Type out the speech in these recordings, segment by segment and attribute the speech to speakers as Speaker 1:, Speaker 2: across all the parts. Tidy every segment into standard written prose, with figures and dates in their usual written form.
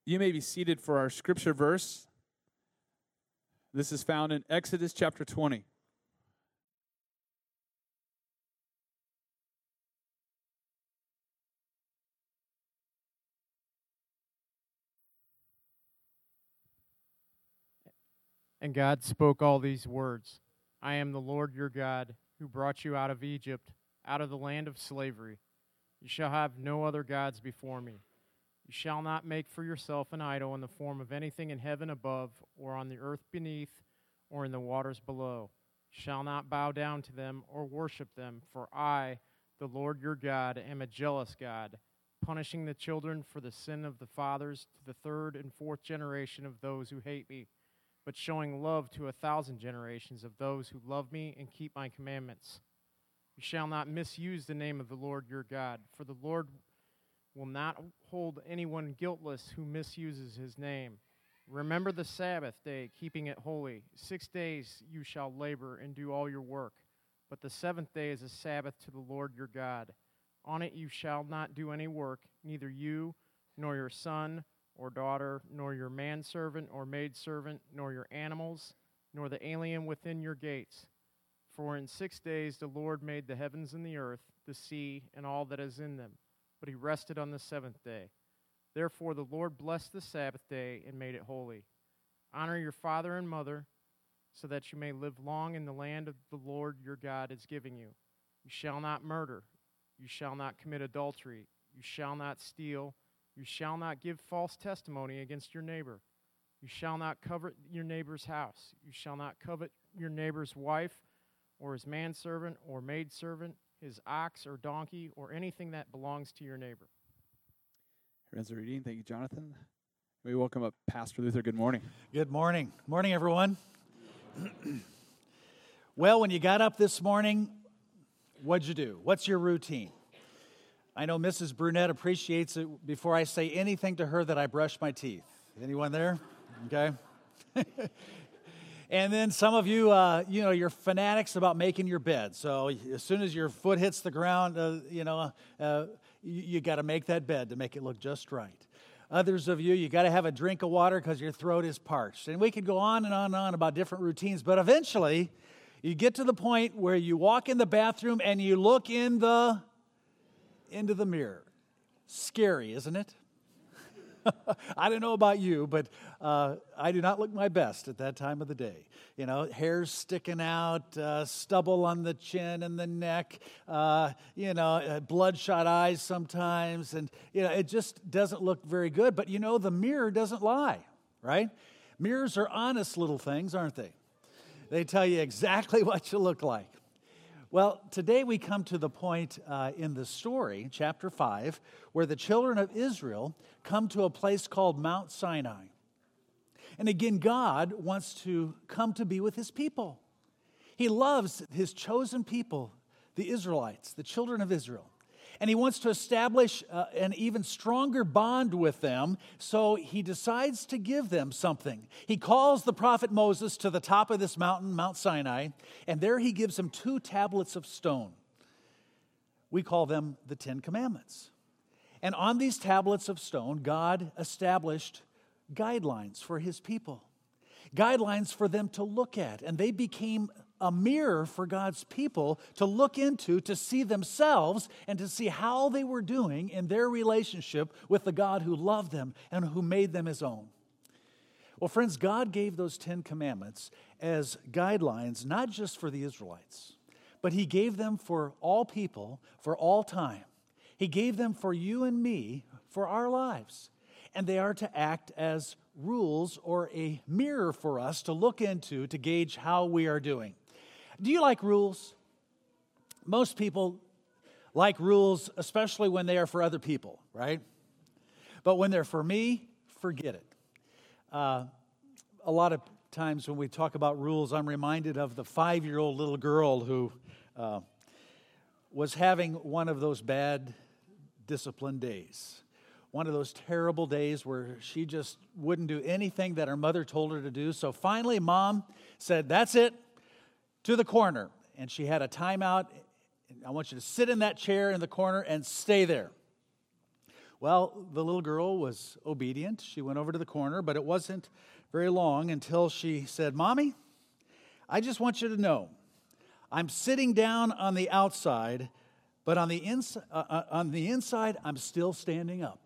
Speaker 1: You may be seated for our scripture verse. This is found in Exodus chapter 20.
Speaker 2: And God spoke all these words. I am the Lord your God, who brought you out of Egypt, out of the land of slavery. You shall have no other gods before me. You shall not make for yourself an idol in the form of anything in heaven above, or on the earth beneath, or in the waters below. You shall not bow down to them or worship them, for I, the Lord your God, am a jealous God, punishing the children for the sin of the fathers to the third and fourth generation of those who hate me, but showing love to 1,000 generations of those who love me and keep my commandments. You shall not misuse the name of the Lord your God, for the Lord will not hold anyone guiltless who misuses his name. Remember the Sabbath day, keeping it holy. 6 days you shall labor and do all your work, but the seventh day is a Sabbath to the Lord your God. On it you shall not do any work, neither you, nor your son, or daughter, nor your manservant or maidservant, nor your animals, nor the alien within your gates. For in 6 days the Lord made the heavens and the earth, the sea, and all that is in them, but he rested on the seventh day. Therefore the Lord blessed the Sabbath day and made it holy. Honor your father and mother, so that you may live long in the land of the Lord your God is giving you. You shall not murder. You shall not commit adultery. You shall not steal. You shall not give false testimony against your neighbor. You shall not covet your neighbor's house. You shall not covet your neighbor's wife, or his manservant or maidservant, his ox or donkey, or anything that belongs to your neighbor.
Speaker 1: Here ends the reading. Thank you, Jonathan. We welcome up Pastor Luther. Good morning.
Speaker 3: Good morning. Morning, everyone. Well, when you got up this morning, what'd you do? What's your routine? I know Mrs. Brunette appreciates it before I say anything to her that I brush my teeth. Anyone there? Okay. And then some of you, you're fanatics about making your bed. So as soon as your foot hits the ground, you got to make that bed to make it look just right. Others of you got to have a drink of water because your throat is parched. And we could go on and on and on about different routines, but eventually you get to the point where you walk in the bathroom and you look into the mirror. Scary, isn't it? I don't know about you, but I do not look my best at that time of the day. You know, hair's sticking out, stubble on the chin and the neck, bloodshot eyes sometimes, and it just doesn't look very good. But the mirror doesn't lie, right? Mirrors are honest little things, aren't they? They tell you exactly what you look like. Well, today we come to the point in the story, chapter 5, where the children of Israel come to a place called Mount Sinai. And again, God wants to come to be with his people. He loves his chosen people, the Israelites, the children of Israel. And he wants to establish an even stronger bond with them, so he decides to give them something. He calls the prophet Moses to the top of this mountain, Mount Sinai, and there he gives him 2 tablets of stone. We call them the 10 Commandments. And on these tablets of stone, God established guidelines for his people, guidelines for them to look at, and they became a mirror for God's people to look into, to see themselves and to see how they were doing in their relationship with the God who loved them and who made them his own. Well, friends, God gave those 10 Commandments as guidelines, not just for the Israelites, but he gave them for all people, for all time. He gave them for you and me, for our lives. And they are to act as rules or a mirror for us to look into to gauge how we are doing. Do you like rules? Most people like rules, especially when they are for other people, right? But when they're for me, forget it. A lot of times when we talk about rules, I'm reminded of the 5-year-old little girl who was having one of those bad discipline days. One of those terrible days where she just wouldn't do anything that her mother told her to do. So finally, Mom said, "That's it, to the corner." And she had a timeout. I want you to sit in that chair in the corner and stay there. Well, the little girl was obedient. She went over to the corner, but it wasn't very long until she said, "Mommy, I just want you to know, I'm sitting down on the outside, but on the inside, I'm still standing up."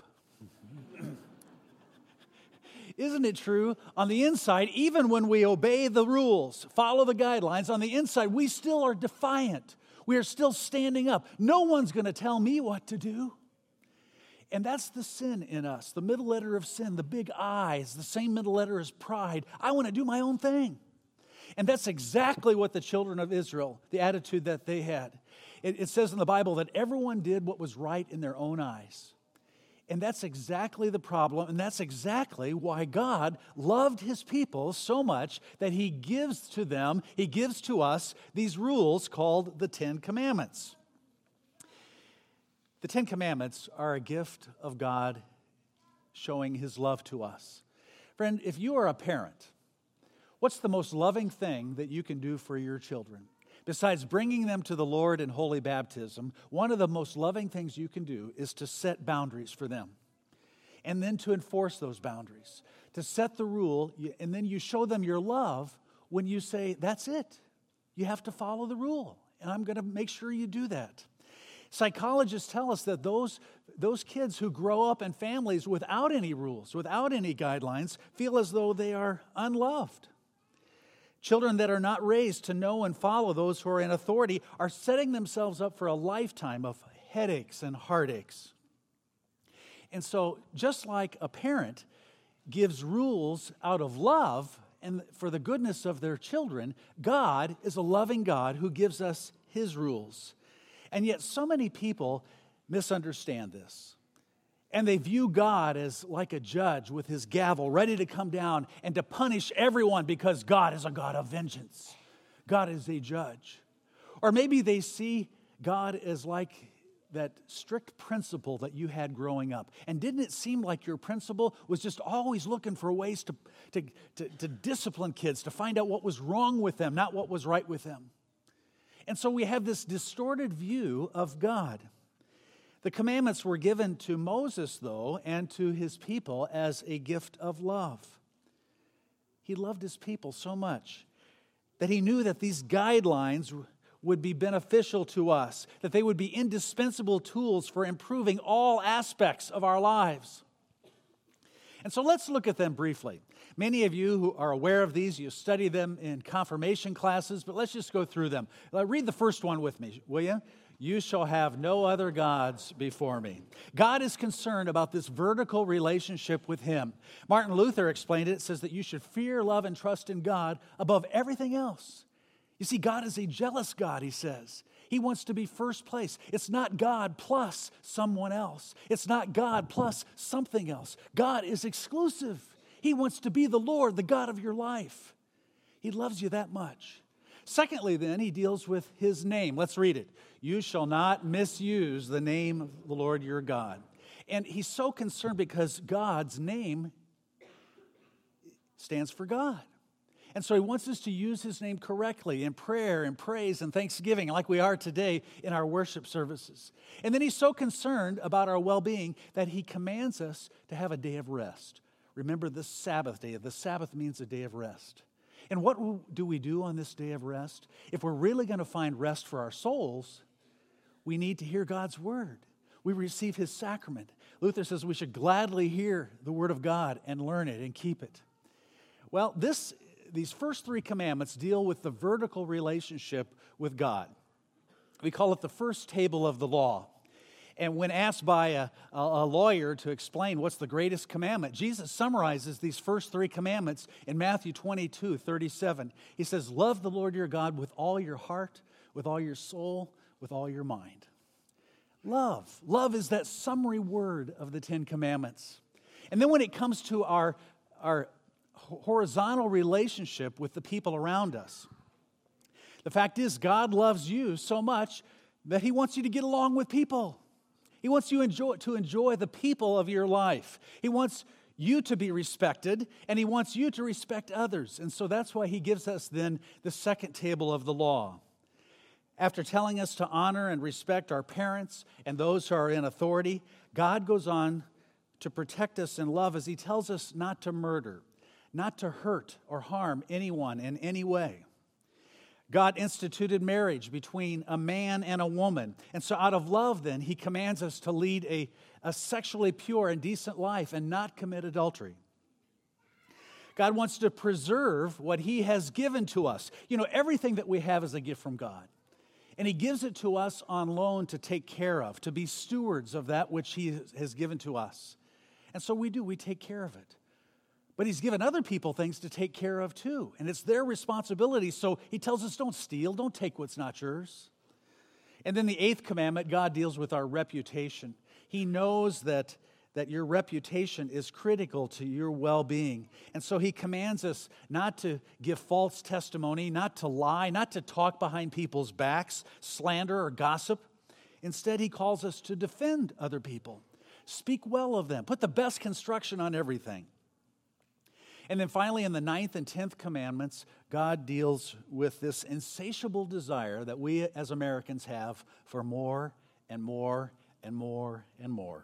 Speaker 3: Isn't it true? On the inside, even when we obey the rules, follow the guidelines, on the inside, we still are defiant. We are still standing up. No one's going to tell me what to do. And that's the sin in us, the middle letter of sin, the big I is the same middle letter as pride. I want to do my own thing. And that's exactly what the children of Israel, the attitude that they had. It says in the Bible that everyone did what was right in their own eyes. And that's exactly the problem, and that's exactly why God loved his people so much that he gives to them, he gives to us these rules called the Ten Commandments. The Ten Commandments are a gift of God showing his love to us. Friend, if you are a parent, what's the most loving thing that you can do for your children? Besides bringing them to the Lord in holy baptism, one of the most loving things you can do is to set boundaries for them and then to enforce those boundaries, to set the rule, and then you show them your love when you say, that's it. You have to follow the rule, and I'm going to make sure you do that. Psychologists tell us that those kids who grow up in families without any rules, without any guidelines, feel as though they are unloved. Children that are not raised to know and follow those who are in authority are setting themselves up for a lifetime of headaches and heartaches. And so, just like a parent gives rules out of love and for the goodness of their children, God is a loving God who gives us his rules. And yet so many people misunderstand this. And they view God as like a judge with his gavel ready to come down and to punish everyone because God is a God of vengeance. God is a judge. Or maybe they see God as like that strict principal that you had growing up. And didn't it seem like your principal was just always looking for ways to discipline kids, to find out what was wrong with them, not what was right with them? And so we have this distorted view of God. The commandments were given to Moses, though, and to his people as a gift of love. He loved his people so much that he knew that these guidelines would be beneficial to us, that they would be indispensable tools for improving all aspects of our lives. And so let's look at them briefly. Many of you who are aware of these, you study them in confirmation classes, but let's just go through them. Read the first one with me, will you? You shall have no other gods before me. God is concerned about this vertical relationship with him. Martin Luther explained it. It says that you should fear, love, and trust in God above everything else. You see, God is a jealous God, he says. He wants to be first place. It's not God plus someone else. It's not God plus something else. God is exclusive. He wants to be the Lord, the God of your life. He loves you that much. Secondly, then, he deals with his name. Let's read it. You shall not misuse the name of the Lord your God. And he's so concerned because God's name stands for God. And so he wants us to use his name correctly in prayer and praise and thanksgiving like we are today in our worship services. And then he's so concerned about our well-being that he commands us to have a day of rest. Remember the Sabbath day. The Sabbath means a day of rest. And what do we do on this day of rest? If we're really going to find rest for our souls, we need to hear God's word. We receive his sacrament. Luther says we should gladly hear the word of God and learn it and keep it. Well, these first three commandments deal with the vertical relationship with God. We call it the first table of the law. And when asked by a lawyer to explain what's the greatest commandment, Jesus summarizes these first three commandments in Matthew 22:37. He says, love the Lord your God with all your heart, with all your soul, with all your mind. Love. Love is that summary word of the Ten Commandments. And then when it comes to our horizontal relationship with the people around us, the fact is God loves you so much that he wants you to get along with people. He wants you to enjoy the people of your life. He wants you to be respected, and he wants you to respect others. And so that's why he gives us then the second table of the law. After telling us to honor and respect our parents and those who are in authority, God goes on to protect us and love as he tells us not to murder, not to hurt or harm anyone in any way. God instituted marriage between a man and a woman. And so out of love, then, he commands us to lead a sexually pure and decent life and not commit adultery. God wants to preserve what he has given to us. You know, everything that we have is a gift from God. And he gives it to us on loan to take care of, to be stewards of that which he has given to us. And so we take care of it. But he's given other people things to take care of too. And it's their responsibility. So he tells us, don't steal, don't take what's not yours. And then the 8th commandment, God deals with our reputation. He knows that your reputation is critical to your well-being. And so he commands us not to give false testimony, not to lie, not to talk behind people's backs, slander or gossip. Instead, he calls us to defend other people. Speak well of them. Put the best construction on everything. And then finally, in the 9th and 10th commandments, God deals with this insatiable desire that we as Americans have for more and more and more and more.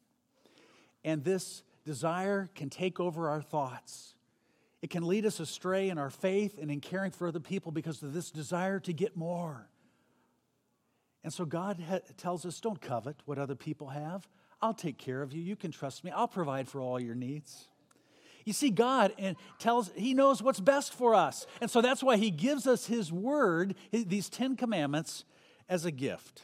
Speaker 3: And this desire can take over our thoughts. It can lead us astray in our faith and in caring for other people because of this desire to get more. And so God tells us, don't covet what other people have. I'll take care of you. You can trust me. I'll provide for all your needs. You see, God he knows what's best for us. And so that's why he gives us his word, these 10 commandments, as a gift.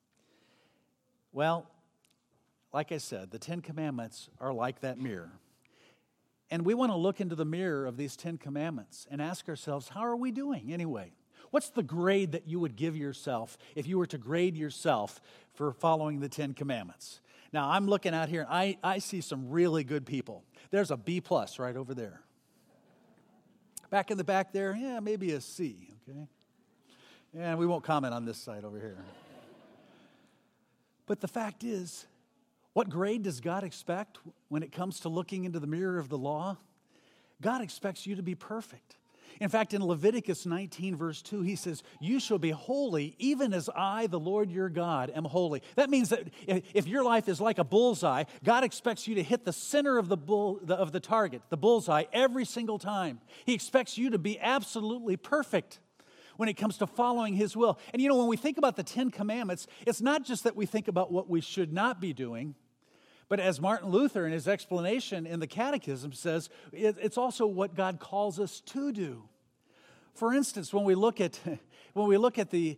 Speaker 3: Well, like I said, the 10 commandments are like that mirror. And we want to look into the mirror of these 10 commandments and ask ourselves, how are we doing anyway? What's the grade that you would give yourself if you were to grade yourself for following the 10 commandments? Now, I'm looking out here, and I see some really good people. There's a B+ right over there. Back in the back there, yeah, maybe a C, okay? And we won't comment on this side over here. But the fact is, what grade does God expect when it comes to looking into the mirror of the law? God expects you to be perfect. In fact, in Leviticus 19, verse 2, he says, you shall be holy even as I, the Lord your God, am holy. That means that if your life is like a bullseye, God expects you to hit the center of the target, the bullseye, every single time. He expects you to be absolutely perfect when it comes to following his will. And you know, when we think about the 10 commandments, it's not just that we think about what we should not be doing, but as Martin Luther in his explanation in the Catechism says, it's also what God calls us to do. For instance, when we look at the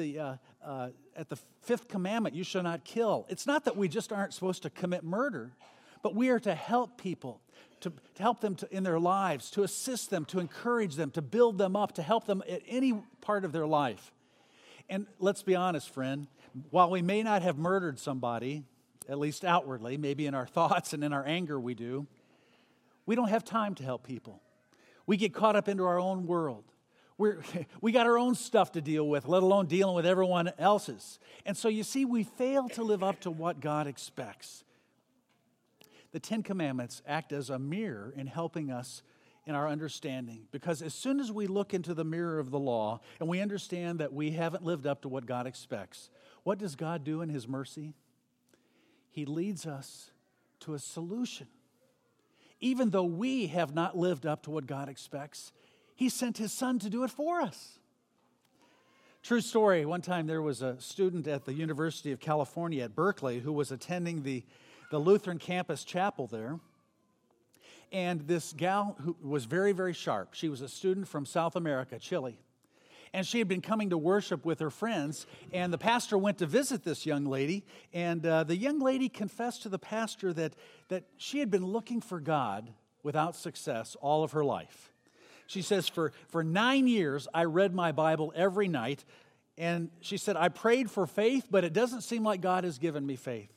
Speaker 3: 5th commandment, you shall not kill. It's not that we just aren't supposed to commit murder, but we are to help people, to help them in their lives, to assist them, to encourage them, to build them up, to help them at any part of their life. And let's be honest, friend, while we may not have murdered somebody, at least outwardly, maybe in our thoughts and in our anger we do, we don't have time to help people. We get caught up into our own world. We got our own stuff to deal with, let alone dealing with everyone else's. And so you see, we fail to live up to what God expects. The 10 Commandments act as a mirror in helping us in our understanding, because as soon as we look into the mirror of the law and we understand that we haven't lived up to what God expects, what does God do in his mercy? He leads us to a solution. Even though we have not lived up to what God expects, he sent his son to do it for us. True story, one time there was a student at the University of California at Berkeley who was attending the Lutheran campus chapel there. And this gal who was very, very sharp, she was a student from South America, Chile. And she had been coming to worship with her friends, and the pastor went to visit this young lady, and the young lady confessed to the pastor that she had been looking for God without success all of her life. She says, for 9 years, I read my Bible every night, and she said, I prayed for faith, but it doesn't seem like God has given me faith.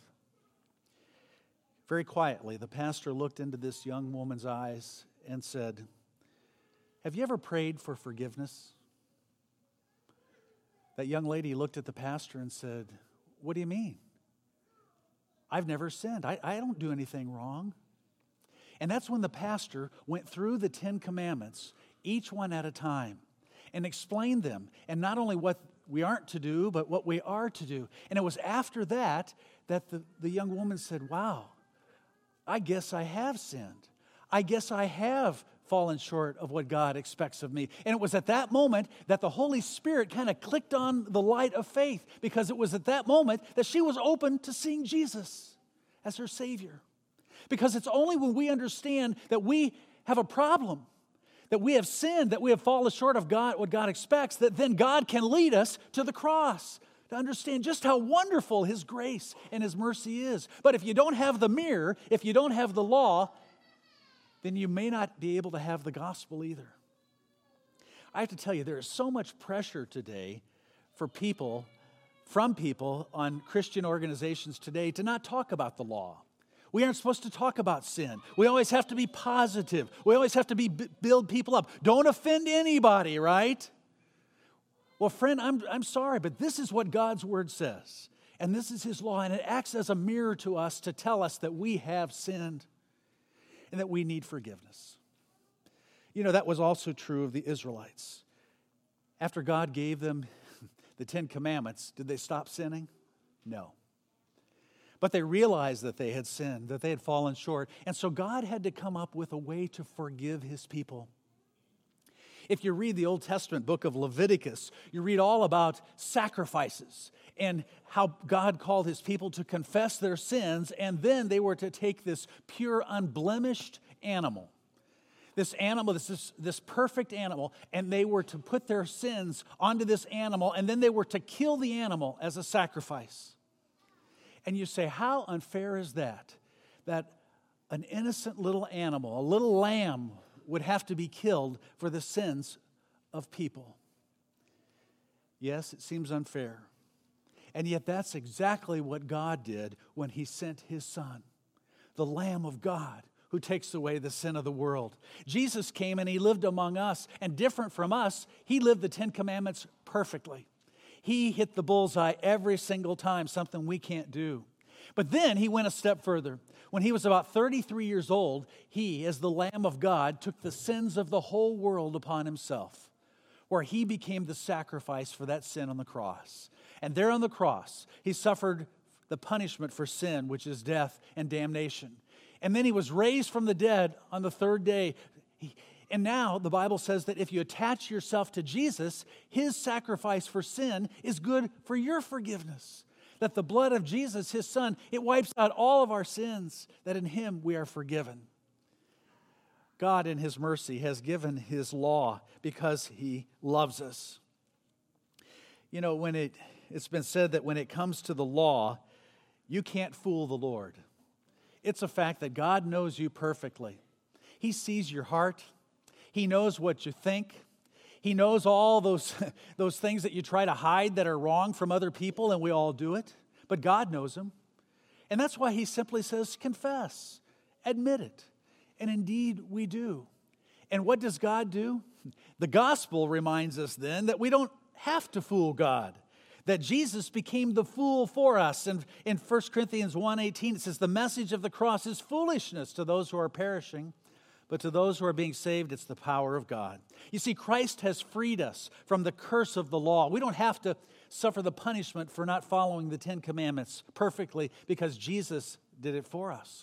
Speaker 3: Very quietly, the pastor looked into this young woman's eyes and said, have you ever prayed for forgiveness? That young lady looked at the pastor and said, what do you mean? I've never sinned. I don't do anything wrong. And that's when the pastor went through the 10 commandments, each one at a time, and explained them. And not only what we aren't to do, but what we are to do. And it was after that that the young woman said, wow, I guess I have sinned. I guess I have fallen short of what God expects of me. And it was at that moment that the Holy Spirit kind of clicked on the light of faith, because it was at that moment that she was open to seeing Jesus as her Savior. Because it's only when we understand that we have a problem, that we have sinned, that we have fallen short of God, what God expects, that then God can lead us to the cross to understand just how wonderful His grace and His mercy is. But if you don't have the mirror, if you don't have the law, then you may not be able to have the gospel either. I have to tell you, there is so much pressure today from people on Christian organizations today to not talk about the law. We aren't supposed to talk about sin. We always have to be positive. We always have to build people up. Don't offend anybody, right? Well, friend, I'm sorry, but this is what God's Word says. And this is His law, and it acts as a mirror to us to tell us that we have sinned and that we need forgiveness. You know, that was also true of the Israelites. After God gave them the 10 Commandments, did they stop sinning? No. But they realized that they had sinned, that they had fallen short. And so God had to come up with a way to forgive His people. If you read the Old Testament book of Leviticus, you read all about sacrifices and how God called His people to confess their sins, and then they were to take this pure, unblemished animal, this perfect animal, and they were to put their sins onto this animal, and then they were to kill the animal as a sacrifice. And you say, how unfair is that? That an innocent little animal, a little lamb, would have to be killed for the sins of people. Yes, it seems unfair. And yet that's exactly what God did when He sent His Son, the Lamb of God, who takes away the sin of the world. Jesus came and He lived among us, and different from us, He lived the 10 Commandments perfectly. He hit the bullseye every single time, something we can't do. But then He went a step further. When He was about 33 years old, He, as the Lamb of God, took the sins of the whole world upon Himself, where He became the sacrifice for that sin on the cross. And there on the cross, He suffered the punishment for sin, which is death and damnation. And then He was raised from the dead on the third day. And now the Bible says that if you attach yourself to Jesus, His sacrifice for sin is good for your forgiveness. That the blood of Jesus, His Son, it wipes out all of our sins, that in Him we are forgiven. God in His mercy has given His law because He loves us. You know, it's been said that when it comes to the law, you can't fool the Lord. It's a fact that God knows you perfectly. He sees your heart. He knows what you think. He knows all those things that you try to hide that are wrong from other people, and we all do it. But God knows them. And that's why He simply says, confess, admit it. And indeed, we do. And what does God do? The gospel reminds us then that we don't have to fool God, that Jesus became the fool for us. And in 1 Corinthians 1:18, it says, the message of the cross is foolishness to those who are perishing, but to those who are being saved, it's the power of God. You see, Christ has freed us from the curse of the law. We don't have to suffer the punishment for not following the 10 Commandments perfectly because Jesus did it for us.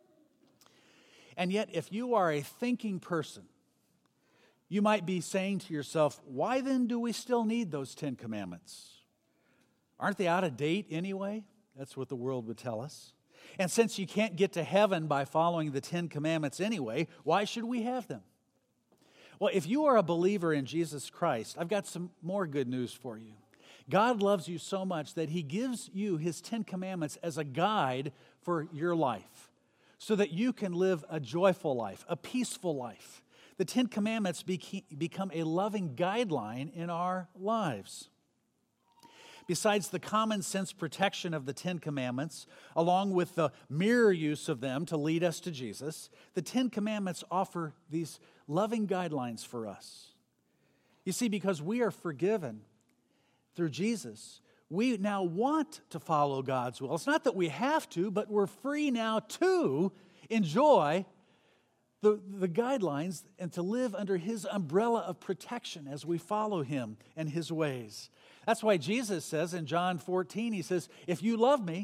Speaker 3: And yet, if you are a thinking person, you might be saying to yourself, why then do we still need those 10 Commandments? Aren't they out of date anyway? That's what the world would tell us. And since you can't get to heaven by following the 10 Commandments anyway, why should we have them? Well, if you are a believer in Jesus Christ, I've got some more good news for you. God loves you so much that He gives you His 10 Commandments as a guide for your life so that you can live a joyful life, a peaceful life. The 10 Commandments become a loving guideline in our lives. Besides the common sense protection of the 10 Commandments, along with the mirror use of them to lead us to Jesus, the 10 Commandments offer these loving guidelines for us. You see, because we are forgiven through Jesus, we now want to follow God's will. It's not that we have to, but we're free now to enjoy the guidelines and to live under His umbrella of protection as we follow Him and His ways. That's why Jesus says in John 14, He says, if you love me,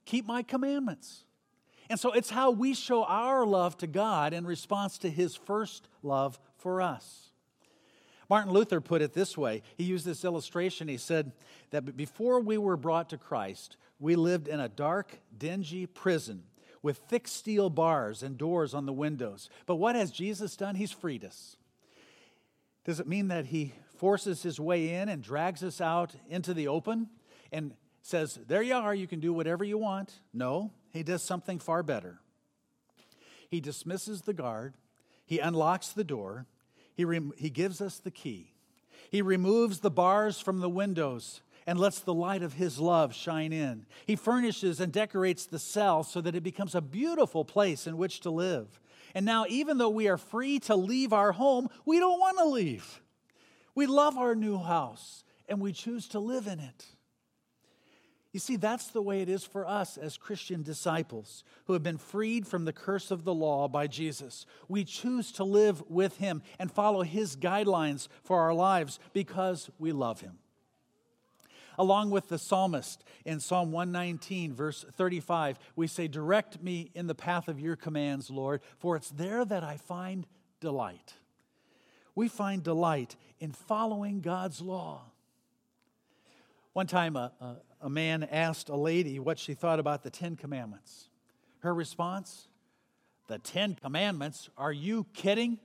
Speaker 3: keep my commandments. And so it's how we show our love to God in response to his first love for us. Martin Luther put it this way. He used this illustration. He said that before we were brought to Christ, we lived in a dark, dingy prison with thick steel bars and doors on the windows. But what has Jesus done? He's freed us. Does it mean that he forces his way in and drags us out into the open and says, there you are, you can do whatever you want? No, he does something far better. He dismisses the guard. He unlocks the door. He gives us the key. He removes the bars from the windows and lets the light of his love shine in. He furnishes and decorates the cell so that it becomes a beautiful place in which to live. And now, even though we are free to leave our home, we don't want to leave. We love our new house, and we choose to live in it. You see, that's the way it is for us as Christian disciples who have been freed from the curse of the law by Jesus. We choose to live with him and follow his guidelines for our lives because we love him. Along with the psalmist in Psalm 119, verse 35, we say, direct me in the path of your commands, Lord, for it's there that I find delight. We find delight in following God's law. One time, a man asked a lady what she thought about the 10 Commandments. Her response, the 10 Commandments? Are you kidding?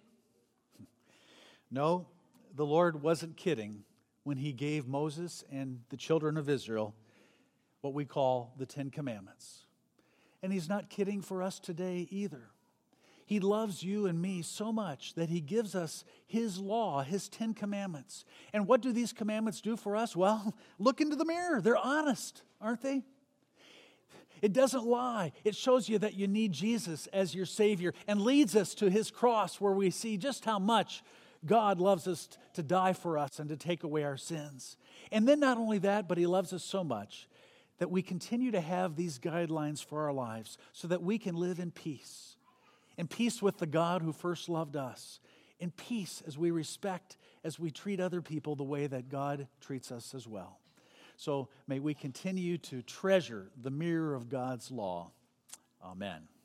Speaker 3: No, the Lord wasn't kidding when he gave Moses and the children of Israel what we call the 10 Commandments. And he's not kidding for us today either. He loves you and me so much that he gives us his law, his 10 Commandments. And what do these commandments do for us? Well, look into the mirror. They're honest, aren't they? It doesn't lie. It shows you that you need Jesus as your Savior and leads us to his cross where we see just how much God loves us to die for us and to take away our sins. And then not only that, but he loves us so much that we continue to have these guidelines for our lives so that we can live in peace with the God who first loved us, in peace as we respect, as we treat other people the way that God treats us as well. So may we continue to treasure the mirror of God's law. Amen.